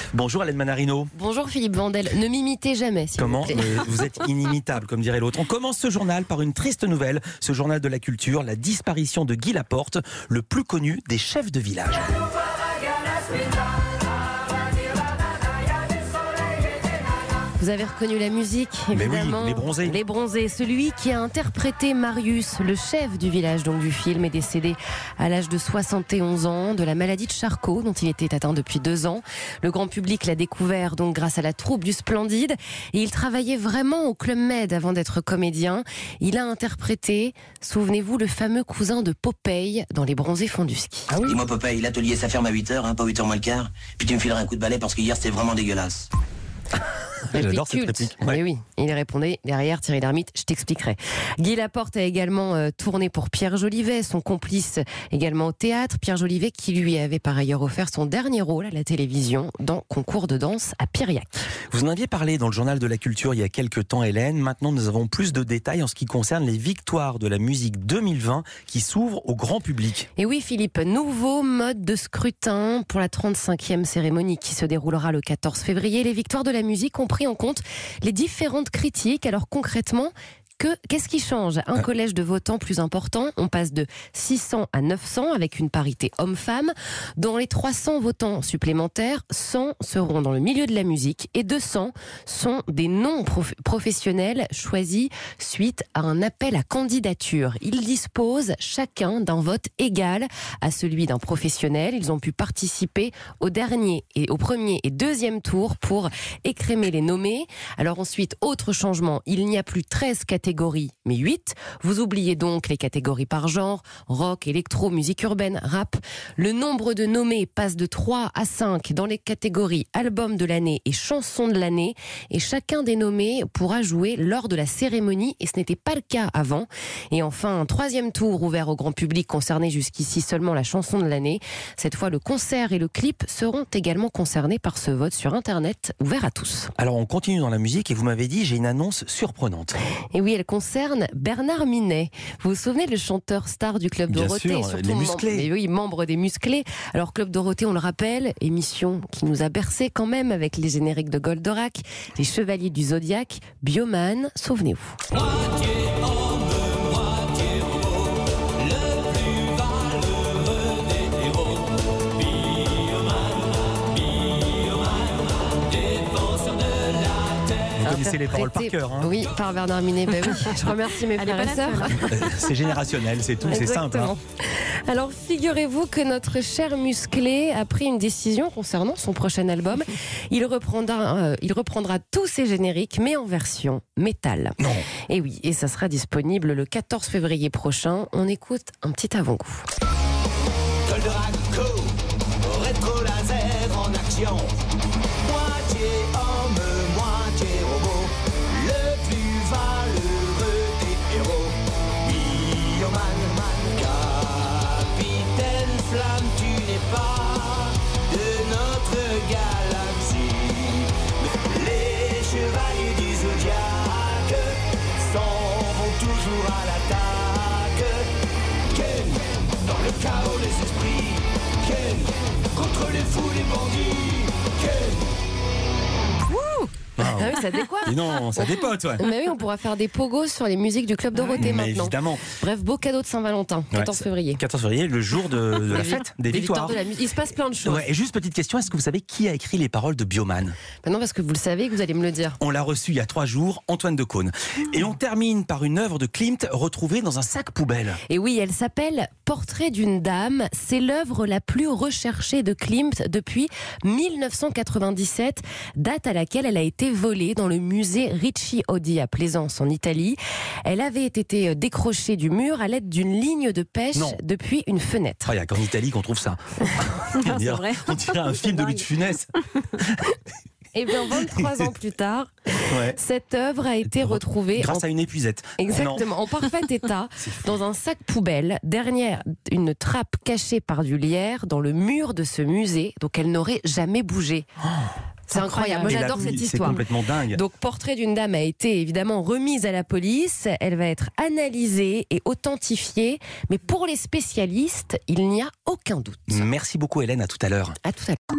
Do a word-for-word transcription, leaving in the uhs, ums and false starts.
Bonjour Hélène Manarino. Bonjour Philippe Vandel, ne m'imitez jamais s'il Comment vous plaît. euh, Vous êtes inimitable, comme dirait l'autre. On commence ce journal par une triste nouvelle, ce journal de la culture, la disparition de Guy Laporte, le plus connu des chefs de village. Vous avez reconnu la musique, évidemment. Mais oui, les Bronzés. Les Bronzés. Celui qui a interprété Marius, le chef du village donc du film, est décédé à l'âge de soixante et onze ans de la maladie de Charcot, dont il était atteint depuis deux ans. Le grand public l'a découvert donc grâce à la troupe du Splendide. Et il travaillait vraiment au Club Med avant d'être comédien. Il a interprété, souvenez-vous, le fameux cousin de Popeye dans Les Bronzés font du ski. Ah oui. Dis-moi Popeye, l'atelier ça ferme à huit heures, hein, pas huit heures moins le quart. Puis tu me fileras un coup de balai parce que hier c'était vraiment dégueulasse. J'adore cette Culte. réplique. Ouais. Oui, oui, il répondait derrière Thierry Lhermitte, je t'expliquerai. Guy Laporte a également euh, tourné pour Pierre Jolivet, son complice également au théâtre. Pierre Jolivet qui lui avait par ailleurs offert son dernier rôle à la télévision dans Concours de danse à Piriac. Vous en aviez parlé dans le journal de la culture il y a quelques temps, Hélène. Maintenant, nous avons plus de détails en ce qui concerne les victoires de la musique deux mille vingt qui s'ouvrent au grand public. Et oui Philippe, nouveau mode de scrutin pour la trente-cinquième cérémonie qui se déroulera le quatorze février. Les victoires de la musique ont pris en compte les différentes critiques. Alors concrètement, Que, qu'est-ce qui change ? Un collège de votants plus important, on passe de six cents à neuf cents avec une parité homme-femme. Dans les trois cents votants supplémentaires, cent seront dans le milieu de la musique et deux cents sont des non-professionnels choisis suite à un appel à candidature. Ils disposent chacun d'un vote égal à celui d'un professionnel. Ils ont pu participer au dernier et au premier et deuxième tour pour écrémer les nommés. Alors ensuite, autre changement, il n'y a plus treize catégories catégories, mais huit. Vous oubliez donc les catégories par genre, rock, électro, musique urbaine, rap. Le nombre de nommés passe de trois à cinq dans les catégories album de l'année et chanson de l'année. Et chacun des nommés pourra jouer lors de la cérémonie, et ce n'était pas le cas avant. Et enfin, un troisième tour ouvert au grand public concernait jusqu'ici seulement la chanson de l'année. Cette fois, le concert et le clip seront également concernés par ce vote sur Internet, ouvert à tous. Alors, on continue dans la musique et vous m'avez dit, j'ai une annonce surprenante. Et oui, elle concerne Bernard Minet. Vous vous souvenez, le chanteur star du Club Bien Dorothée, sûr, surtout les musclés. Membre, mais oui, membre des Musclés. Alors Club Dorothée, on le rappelle, émission qui nous a bercé quand même avec les génériques de Goldorak, les Chevaliers du Zodiaque, Bioman, souvenez-vous. Moitié homme, moitié robot, le plus valeureux des héros. Bioman, Bioman, défenseur de la terre. Vous connaissez les paroles par Interprété- cœur. Hein. Oui, par Bernard Minet. Ben oui, je remercie mes frères et sœurs. C'est générationnel, c'est tout, c'est simple. Hein. Exactement. Alors, figurez-vous que notre cher Musclé a pris une décision concernant son prochain album. Il reprendra, euh, il reprendra tous ses génériques, mais en version métal. Non. Et oui, et ça sera disponible le quatorze février prochain. On écoute un petit avant-goût. Goldorak Go, rétro laser en action. Moitié homme, moitié robot, le plus valeureux des héros. Bioman, capitaine flamme, tu n'es pas de notre galaxie. Les chevaliers du Zodiaque s'en vont toujours à l'attaque. Ken, dans le chaos les esprits. Ken, contre les fous, les bandits. Ken. Ah, Ah oui, ça décoiffe. Et non, ça dépote, ouais. Mais oui, on pourra faire des pogos sur les musiques du Club Dorothée Mais maintenant. évidemment. Bref, beau cadeau de Saint-Valentin, quatorze Ouais, février. quatorze février, le jour de, de la Des fête, des Des victoires. de la musique. Il se passe plein de choses. Ouais, et juste petite question, est-ce que vous savez qui a écrit les paroles de Bioman ? Bah non, parce que vous le savez, que vous allez me le dire. On l'a reçu il y a trois jours, Antoine Decaune. Et on termine par une œuvre de Klimt retrouvée dans un sac poubelle. Et oui, elle s'appelle Portrait d'une dame. C'est l'œuvre la plus recherchée de Klimt depuis mille neuf cent quatre-vingt-dix-sept, date à laquelle elle a été volée dans le musée Ricci Odi à Plaisance en Italie. Elle avait été décrochée du mur à l'aide d'une ligne de pêche Non. depuis une fenêtre. Ah, il n'y a qu'en Italie qu'on trouve ça. on, dirait, vrai. on dirait un film de Louis de Funès. Et bien, vingt-trois ans plus tard, Ouais. cette œuvre a été retrouvée Grâce en... à une épuisette. Exactement, en parfait état, dans un sac poubelle, derrière une trappe cachée par du lierre dans le mur de ce musée, donc elle n'aurait jamais bougé. C'est incroyable, moi Et la- j'adore cette C'est histoire. complètement dingue. Donc, Portrait d'une dame a été évidemment remise à la police. Elle va être analysée et authentifiée. Mais pour les spécialistes, il n'y a aucun doute. Merci beaucoup Hélène, à tout à l'heure. À tout à l'heure.